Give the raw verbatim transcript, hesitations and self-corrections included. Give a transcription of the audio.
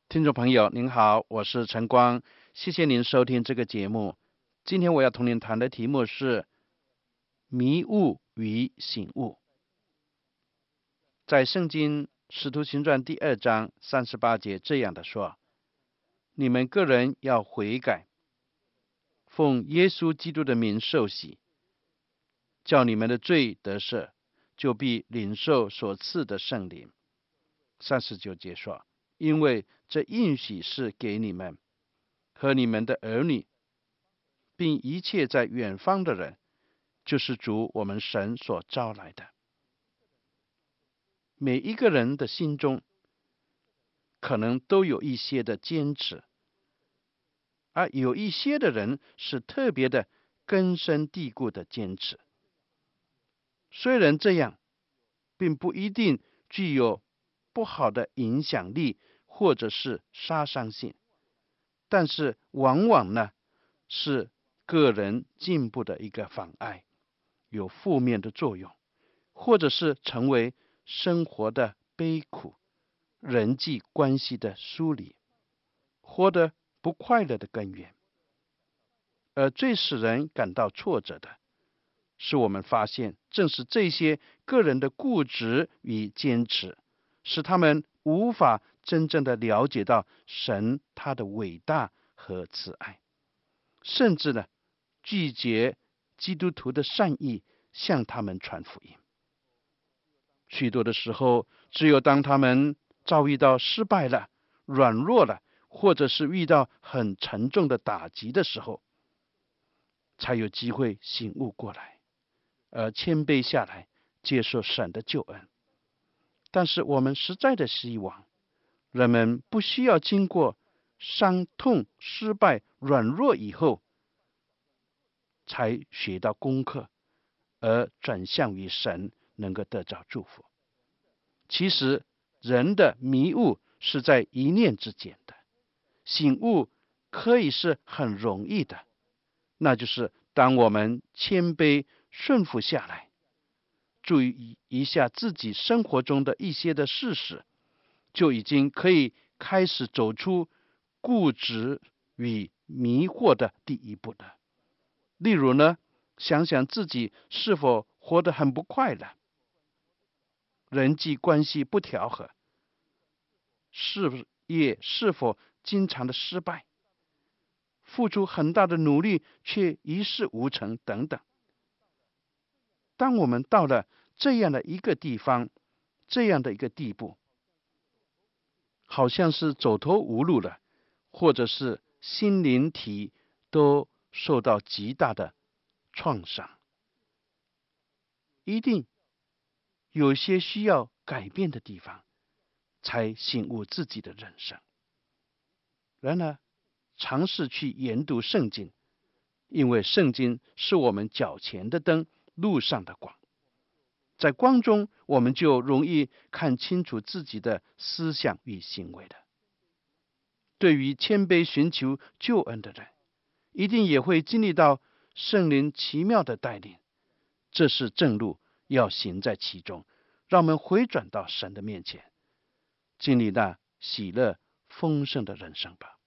听众朋友您好，我是陈光，谢谢您收听这个节目。今天我要同您谈的题目是迷雾与醒悟。在圣经使徒行传第二章三十八节这样的说，你们个人要悔改，奉耶稣基督的名受洗，叫你们的罪得赦，就必领受所赐的圣灵。三十九节说，因为这应许是给你们和你们的儿女，并一切在远方的人，就是主我们神所招来的。每一个人的心中可能都有一些的坚持，而有一些的人是特别的根深蒂固的坚持。虽然这样并不一定具有不好的影响力或者是杀伤性，但是往往呢是个人进步的一个妨碍，有负面的作用，或者是成为生活的悲苦，人际关系的疏离，活得不快乐的根源。而最使人感到挫折的是，我们发现正是这些个人的固执与坚持，使他们无法真正的了解到神他的伟大和慈爱，甚至呢拒绝基督徒的善意向他们传福音。许多的时候，只有当他们遭遇到失败了、软弱了，或者是遇到很沉重的打击的时候，才有机会醒悟过来，而谦卑下来接受神的救恩。但是我们实在的希望人们不需要经过伤痛、失败、软弱以后才学到功课，而转向于神，能够得到祝福。其实人的迷雾是在一念之间的，醒悟可以是很容易的，那就是当我们谦卑顺服下来，注意一下自己生活中的一些的事实，就已经可以开始走出固执与迷惑的第一步了。例如呢，想想自己是否活得很不快乐，人际关系不调和，事业是否经常的失败，付出很大的努力却一事无成等等。当我们到了这样的一个地方，这样的一个地步，好像是走投无路了，或者是心灵体都受到极大的创伤，一定有些需要改变的地方，才醒悟自己的人生。然而尝试去研读圣经，因为圣经是我们脚前的灯，路上的光，在光中我们就容易看清楚自己的思想与行为的。对于谦卑寻求救恩的人，一定也会经历到圣灵奇妙的带领，这是正路，要行在其中。让我们回转到神的面前，经历那喜乐丰盛的人生吧。